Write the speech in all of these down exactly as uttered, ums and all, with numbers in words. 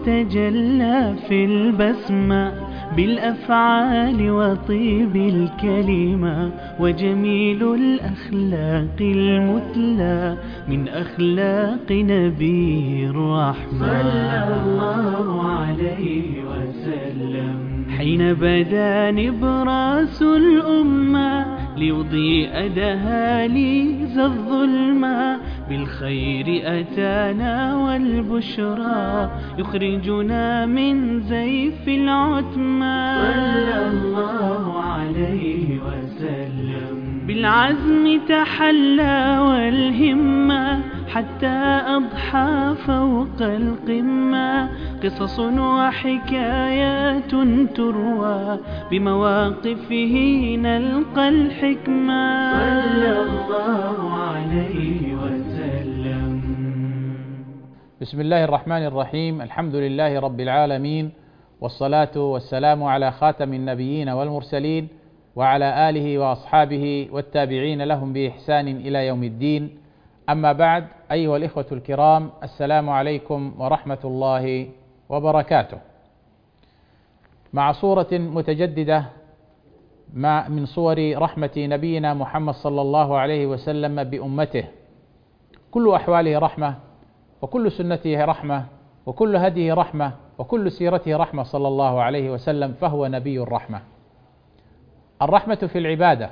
تجلى في البسمة بالأفعال وطيب الكلمة وجميل الأخلاق المثلى من أخلاق نبي الرحمة صلى الله عليه وسلم حين بدا نبراس الأمة ليضيء دهاليز الظلمة بالخير أتانا والبشرى يخرجنا من زيف العتمة صلى الله عليه وسلم بالعزم تحلى والهمة حتى أضحى فوق القمة قصص وحكايات تروى بمواقفه نلقى الحكمة صلى الله عليه وسلم. بسم الله الرحمن الرحيم. الحمد لله رب العالمين، والصلاة والسلام على خاتم النبيين والمرسلين وعلى آله وأصحابه والتابعين لهم بإحسان إلى يوم الدين. أما بعد، أيها الإخوة الكرام، السلام عليكم ورحمة الله وبركاته. مع صورة متجددة مع من صور رحمة نبينا محمد صلى الله عليه وسلم بأمته، كل أحواله رحمة، وكل سنته رحمة، وكل هديه رحمة، وكل سيرته رحمة صلى الله عليه وسلم، فهو نبي الرحمة. الرحمة في العبادة،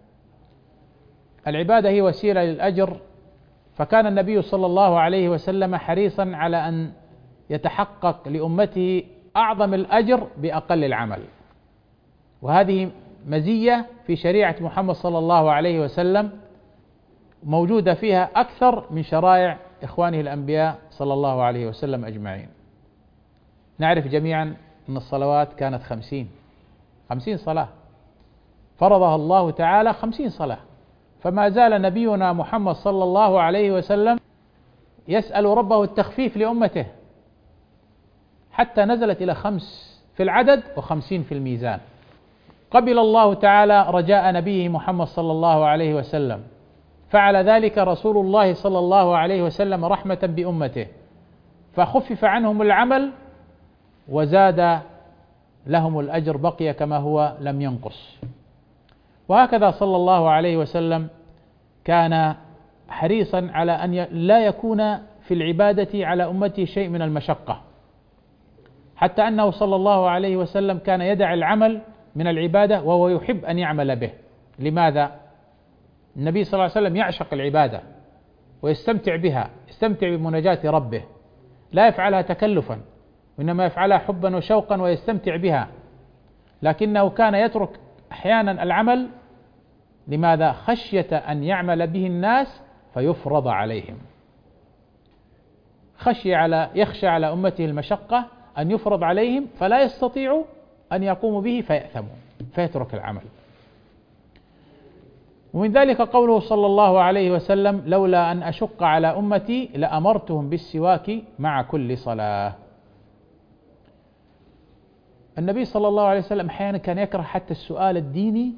العبادة هي وسيلة للأجر، فكان النبي صلى الله عليه وسلم حريصا على أن يتحقق لأمته أعظم الأجر بأقل العمل، وهذه مزية في شريعة محمد صلى الله عليه وسلم موجودة فيها أكثر من شرائع إخوانه الأنبياء صلى الله عليه وسلم أجمعين. نعرف جميعا أن الصلوات كانت خمسين خمسين صلاة فرضها الله تعالى، خمسين صلاة، فما زال نبينا محمد صلى الله عليه وسلم يسأل ربه التخفيف لأمته، حتى نزلت إلى خمس في العدد وخمسين في الميزان. قبل الله تعالى رجاء نبيه محمد صلى الله عليه وسلم، فعل ذلك رسول الله صلى الله عليه وسلم رحمة بأمته، فخفف عنهم العمل وزاد لهم الأجر، بقي كما هو لم ينقص. وهكذا صلى الله عليه وسلم كان حريصا على أن لا يكون في العبادة على أمته شيء من المشقة، حتى أنه صلى الله عليه وسلم كان يدع العمل من العبادة وهو يحب أن يعمل به. لماذا؟ النبي صلى الله عليه وسلم يعشق العبادة ويستمتع بها، يستمتع بمناجاة ربه، لا يفعلها تكلفا، وإنما يفعلها حبا وشوقا ويستمتع بها، لكنه كان يترك أحيانا العمل. لماذا؟ خشية أن يعمل به الناس فيفرض عليهم، خشي على يخشى على أمته المشقة أن يفرض عليهم فلا يستطيعوا أن يقوموا به فيأثموا فيترك العمل. ومن ذلك قوله صلى الله عليه وسلم: لولا أن أشق على أمتي لأمرتهم بالسواك مع كل صلاة. النبي صلى الله عليه وسلم أحيانا كان يكره حتى السؤال الديني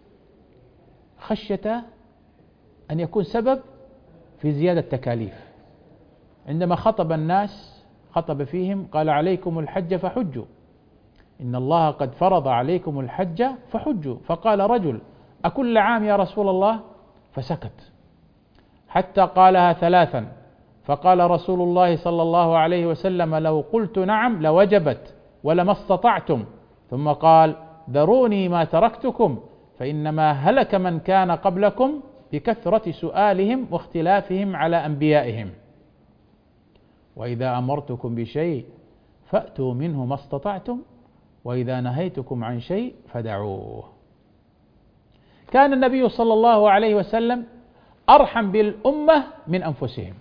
خشية أن يكون سبب في زيادة تكاليف. عندما خطب الناس خطب فيهم قال: عليكم الحج فحجوا، إن الله قد فرض عليكم الحج فحجوا. فقال رجل: أكل عام يا رسول الله؟ فسكت حتى قالها ثلاثا، فقال رسول الله صلى الله عليه وسلم: لو قلت نعم لوجبت ولما استطعتم. ثم قال: ذروني ما تركتكم، فإنما هلك من كان قبلكم بكثرة سؤالهم واختلافهم على أنبيائهم، وإذا أمرتكم بشيء فأتوا منه ما استطعتم، وإذا نهيتكم عن شيء فدعوه. كان النبي صلى الله عليه وسلم أرحم بالأمة من أنفسهم،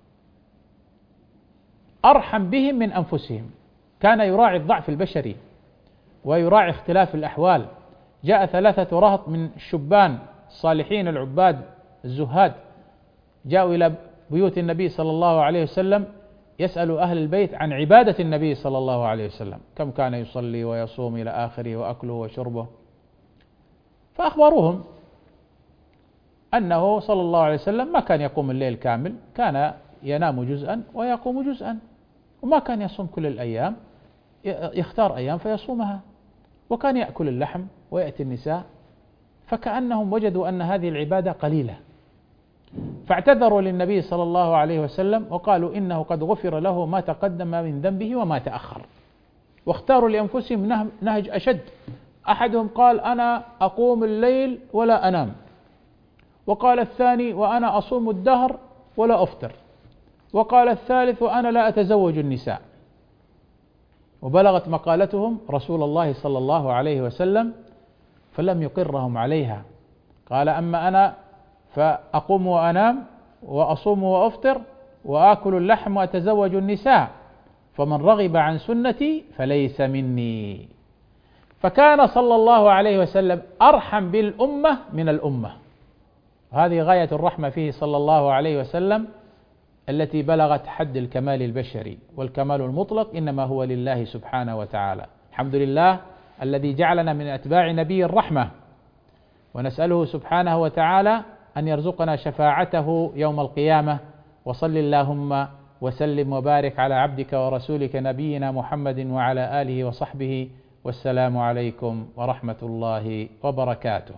أرحم بهم من أنفسهم. كان يراعي الضعف البشري ويراعي اختلاف الأحوال. جاء ثلاثة رهط من الشبان الصالحين العباد الزهاد، جاءوا إلى بيوت النبي صلى الله عليه وسلم يسأل أهل البيت عن عبادة النبي صلى الله عليه وسلم، كم كان يصلي ويصوم إلى آخره، وأكله وشربه. فأخبروهم أنه صلى الله عليه وسلم ما كان يقوم الليل كامل، كان ينام جزءا ويقوم جزءا، وما كان يصوم كل الأيام، يختار أيام فيصومها، وكان يأكل اللحم ويأتي النساء، فكأنهم وجدوا أن هذه العبادة قليلة، فاعتذروا للنبي صلى الله عليه وسلم وقالوا إنه قد غفر له ما تقدم من ذنبه وما تأخر، واختاروا لأنفسهم نهج أشد. أحدهم قال أنا أقوم الليل ولا أنام، وقال الثاني وأنا أصوم الدهر ولا أفطر، وقال الثالث وأنا لا أتزوج النساء. وبلغت مقالتهم رسول الله صلى الله عليه وسلم فلم يقرهم عليها، قال أما أنا فأقوم وأنام وأصوم وأفطر وآكل اللحم وأتزوج النساء، فمن رغب عن سنتي فليس مني. فكان صلى الله عليه وسلم أرحم بالأمة من الأمة، وهذه غاية الرحمة فيه صلى الله عليه وسلم التي بلغت حد الكمال البشري، والكمال المطلق إنما هو لله سبحانه وتعالى. الحمد لله الذي جعلنا من أتباع نبي الرحمة، ونسأله سبحانه وتعالى أن يرزقنا شفاعته يوم القيامة. وصل اللهم وسلم وبارك على عبدك ورسولك نبينا محمد وعلى آله وصحبه، والسلام عليكم ورحمة الله وبركاته.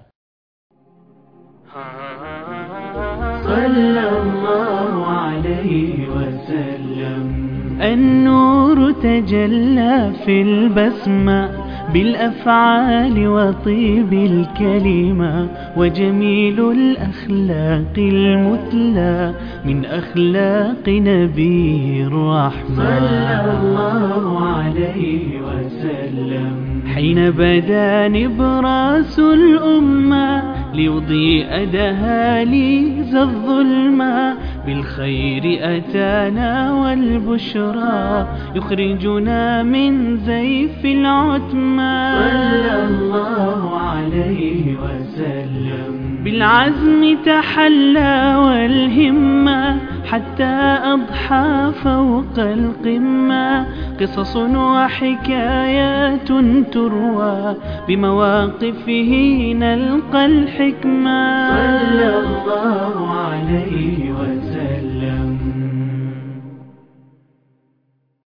صلى الله عليه وسلم. النور تجلى في البسمة بالأفعال وطيب الكلمة، وجميل الأخلاق المثلى من أخلاق نبي الرحمة صلى الله عليه وسلم. حين بدا نبراس الأمة ليضيء دهاليز الظلمة، بالخير أتانا والبشرى يخرجنا من زيف العتمة صلى الله عليه وسلم. بالعزم تحلى والهمة حتى أضحى فوق القمة، قصص وحكايات تروى بمواقفه نلقى الحكمة صلى الله عليه وسلم.